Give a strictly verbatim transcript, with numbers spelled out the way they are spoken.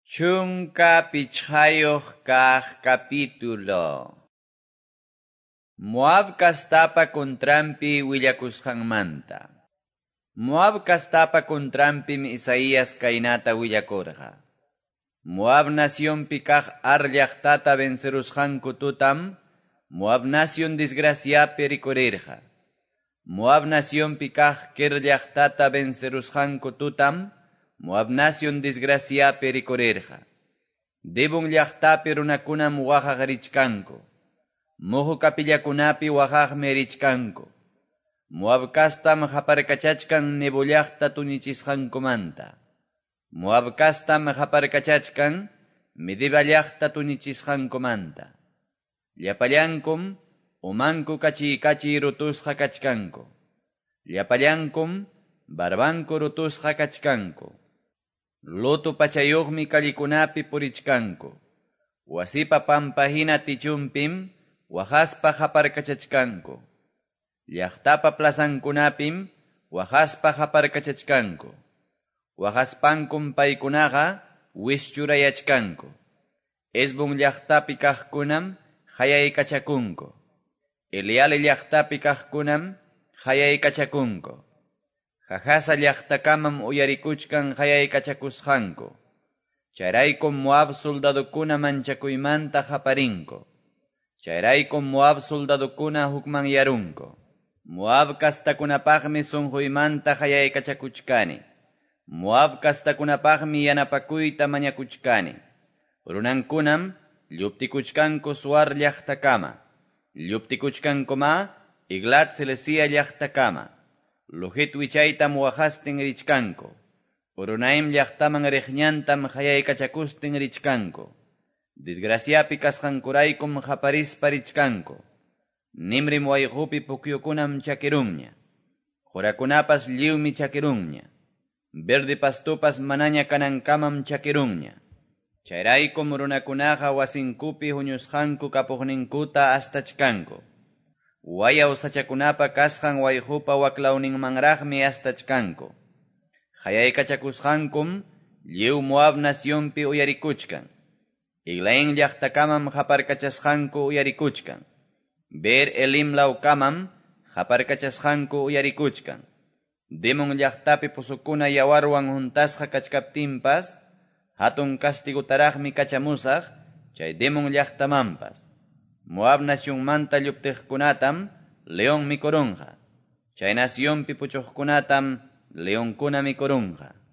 Chunka pichhayoq kaq capítulo. Moab kastapa kontrampi willakusqanmanta. Moab kastapa kontrampim Isaías kaynata willakurqa. Moab nacionpi kaq Ar llaqtata vencerusqanku tutam, Moab nación desgraciapi rikurirqa. Moab nacionpi kaq Kir llaqtata vencerusqanku tutam, Moab nación desgraciapi rikurirqa. Dibon llaqtapi runakunam waqaq richkanku. Muhu kapillakunapi waqaqmi richkanku. Moab kastam haparkachachkan Nebo llaqta tunichisqankumanta. Moab kastam haparkachachkan Mediba llaqta tunichisqankumanta. Llapallankum umanku kachi kachi rutusqa kachkanku. Llapallankum barbanku rutusqa kachkanku. Lutu pachayuqmi kallikunapi purichkanku. Wasipa pampahina tichumpim waqaspa haparkachachkanku. Llaqtapa plazankunapim waqaspa haparkachachkanku. Waqaspankum paykunaqa wischurayachkanku. Esbon llaqtapi kaqkunam hayaykachakunku. Eliale llaqtapi kaqkunam hayaykachakunku. Jajasa llaqtakamam uyarikuchkan hayaykachakusqanku. Chayraykum Moab soldadukuna manchakuymanta haparinku. Chayraykum Moab soldadukuna hukman yarunku. Moab kastakunapaqmi sunquymanta hayaykachakuchkani. Moab kastakunapaqmi yanapakuyta mañakuchkani. Runankunam lluptikuchkanku Suar llaqtakama. Lluptikuchkankuma Iglat Celesia llaqtakama. Luhit wichaytam waqastin richkanku. Urunaim llaqtaman riqñantam hayaykachakustin richkanku. Desgraciapi kasqankuraykum haparispa richkanku. Nimrim wayqupi pukyukunam chakirunña. Qurakunapas lliwmi chakirunña. Verde pastupas manaña kanankamam chakirunña. Chayraykum runakunaqa wasinkupi huñusqanku kapuqninkuta astachkanku. Wayaw sachakunapa kasqan wayqupa waklawninmanraqmi astachkanku. Hayaykachakusqankum lliw Moab nacionpi uyarikuchkan. Iglain llaqtakamam haparkachasqanku uyarikuchkan. Ber Elim lawkamam haparkachasqanku uyarikuchkan. Dimon llaqtapi pusukuna yawarwan juntasqa kachkaptinpas, hatun kastigutaraqmi kachamusaq, chay Dimon llaqtamanpas. Moab nacionmanta lluptiqkunatam león mikurunqa. Chay nacionpi puchuqkunatam leonkuna mikurunqa.